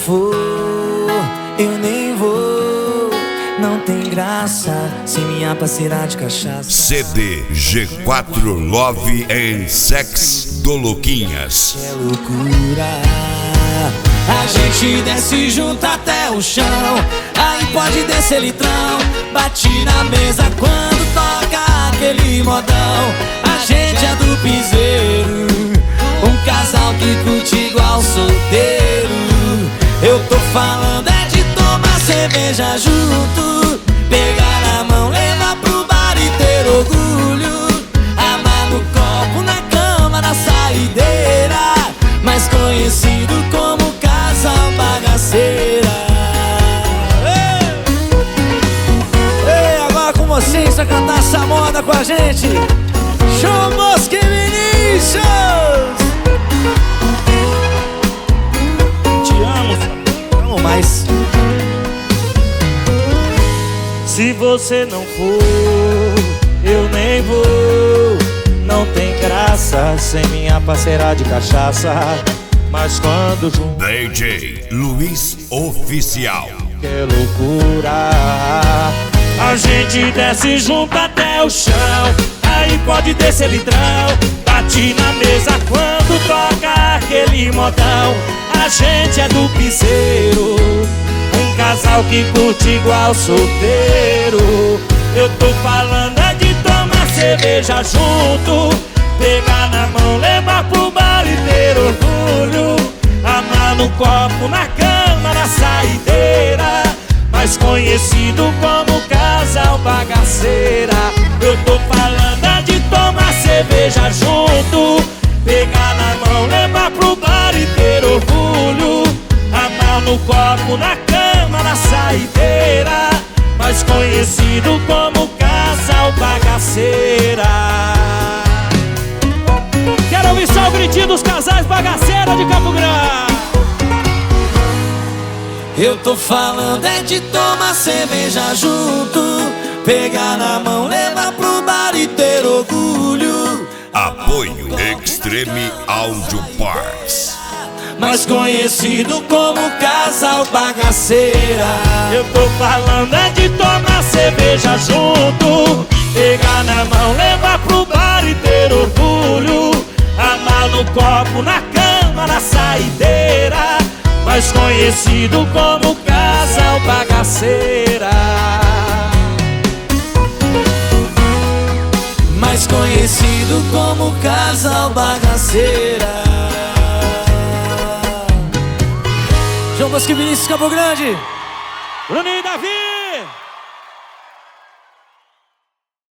for, eu nem vou. Não tem graça sem minha parceira de cachaça. CD G4 Love and Sex do Luquinhas. É loucura. A gente desce junto até o chão, aí pode descer litrão. Bate na mesa quando toca aquele modão. A gente é do piseiro, um casal que curte igual solteiro. Eu tô falando é de tomar cerveja junto, pegar na mão, levar pro bar e ter orgulho. Amar no copo, na cama, na saideira, mais conhecido como casal bagaceira. Ei, agora com vocês, pra cantar essa moda com a gente, João Bosco e Vinícius. Te amo, amo mais. Se você não for, eu nem vou. Não tem graça sem minha parceira de cachaça. Mas quando junto, DJ Luiz Oficial. que loucura. A gente desce junto até o chão, aí pode descer litrão. Bate na mesa quando toca aquele modão. A gente é do piseiro, um casal que curte igual solteiro. Eu tô falando é de tomar cerveja junto, pegar na mão, levar pro bar e ter orgulho. Amar no copo, na cama, na saideira, mais conhecido como casal bagaceira. Eu tô falando é de tomar cerveja junto, pegar na mão, levar pro bar e ter orgulho. Amar no copo, na cama, na saideira, mais conhecido como casal bagaceira. Quero ouvir só o gritinho dos casais bagaceira de Campo Grande. Eu tô falando é de tomar cerveja junto, pegar na mão, levar pro bar e ter orgulho. Apoio Extreme Audio Parts, mais conhecido como casal bagaceira. Eu tô falando é de tomar cerveja junto, pegar na mão, levar pro bar e ter orgulho. Amar no copo, na cama, na saideira, mais conhecido como casal bagaceira. Mais conhecido como casal bagaceira. João Bosco e Vinícius, Campo Grande. Bruninho e Davi.